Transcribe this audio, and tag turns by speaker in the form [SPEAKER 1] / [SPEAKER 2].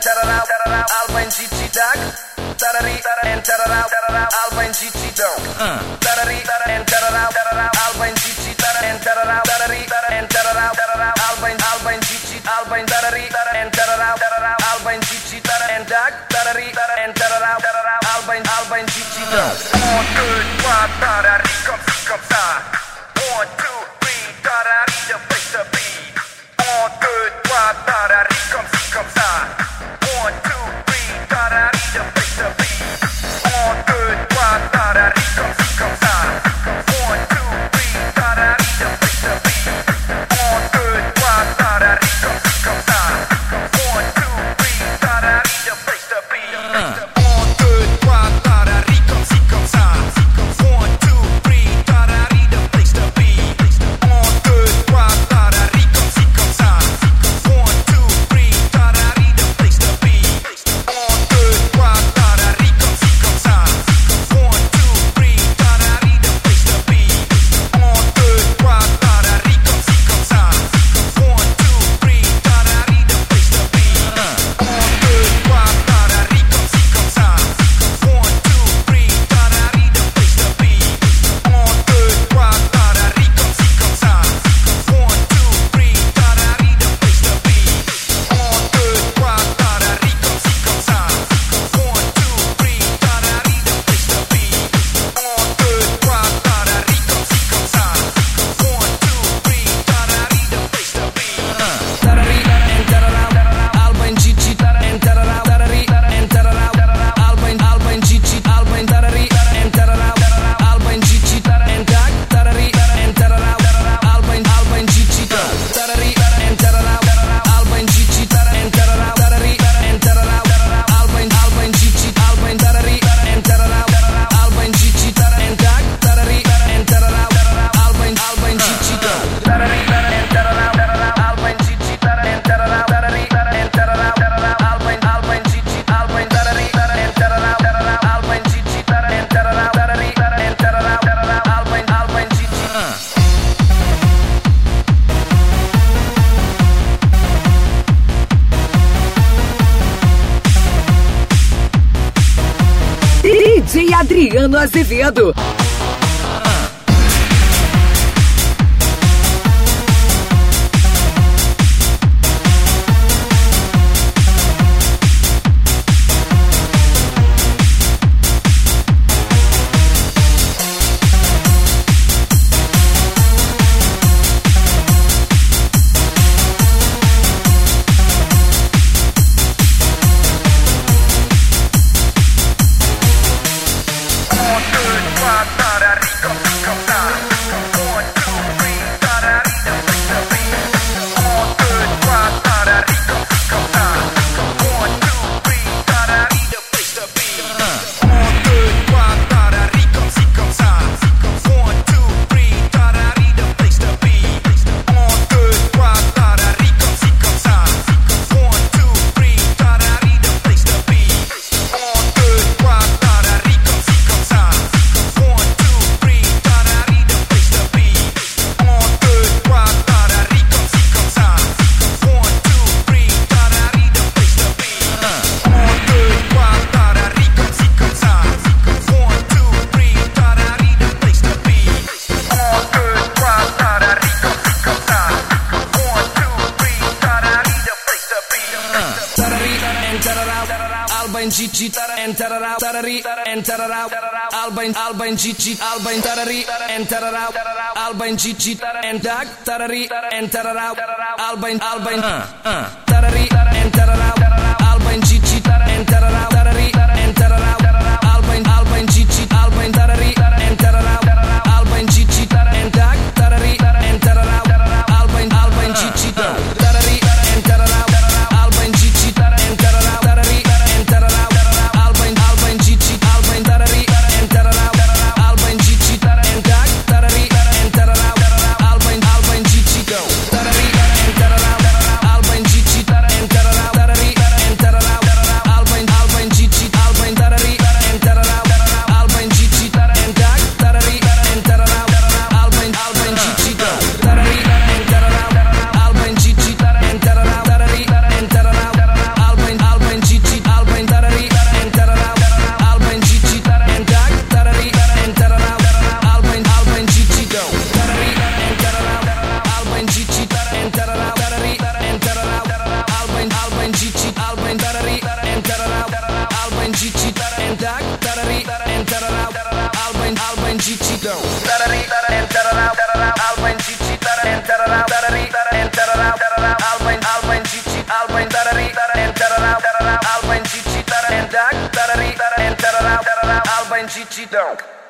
[SPEAKER 1] Albain Cici Dag, Tarari and Tarara, Albain Cici Dog, Tarari and Tarara, Albain Cici and Tarara, Tarari and Tarara, Albain Cici, Albain Tarari and Tarara, Albain Cici and Dag, Tarari and Tarara, Albain Cici Dog. 1, 2, 3, Tarari, comme ça. 1, 2, 3, Tarari, the place to be. 1, 2, 3, Tarari, comme ça. 1, 2, 3, Tarari, the place to be. 1, 2, 3, Tarari, comme ça. 1, 2, 3, Tarari, the place to be. 1, 2, 3, Tarari, comme ça. 1, 2, 3, Tarari, the place to be. 1, 2, 3, Tarari, comme ça. 1, 2, 3, Tarari, the place to be. 1, 2, 3, Tarari, comme ça. 1, 2, 3, Tarari, the place to be. 1, 2, 3, Tarari, comme ça. 1, 2, 3, Tarari, the place to be. 1, 2, 3, Tarari, comme ça. 1, 2, 3, Tarari, the place to be. 1, 2, 3, Tarari, comme ça. 1, 2, 3, Tarari, the place to be. 1, 2, 3, Tarari, comme ça. 1, 2, 3, Tarari, the place to be. 1, 2, 3, Tarari, comme ça. 1, 2, 3, Tarari, the place to be. 1, 2, 3, Tarari, comme ça. 1, 2, 3, Tarari, the place to be. Tarari and Tarara, Albain Cici and Tarara, Tarari and Tarara, Albain Cici, Albain Tarari and Tarara, Albain Cici and Dag, Tarari and Tarara, Albain Cici, Tarari and Tarara, Albain Cici and Tarara, Tarari and Tarara, Albain Cici, Albain Tarari and Tarara, Albain Cici and Dag, Tarari and Tarara, Albain Cici, Tarari and Tarara, Albain Cici and Tarara, Tarari and Tarara, Albain Cici, Albain Tarari and Tarara, Albain Cici and Tarara, Tarari and Tarara, Albain Cici.
[SPEAKER 2] DJ Adriano Azevedo. Albain Cici and Tarara, Tarari and Tarara, Albain Cici, Albain Tarari and Tarara, Albain Cici and Dag, Tarari and Tarara, Albain Tarari and Tarara, Albain Cici and Tarara, Tarari and Tarara, Albain Cici, Albain Tarari and Tarara, Albain Cici and Dag, Tarari and Tarara, Albain Cici, Tarari and Tarara, Albain Cici and Tarara, Tarari and Tarara, Albain Cici, Albain Tarari and Tarara, Albain Cici and Dag, Tarari and Tarara, Albain Cici, Tarari and Tarara, Albain Cici and Tarara, Tarari and Tarara, Albain
[SPEAKER 1] em Titidão.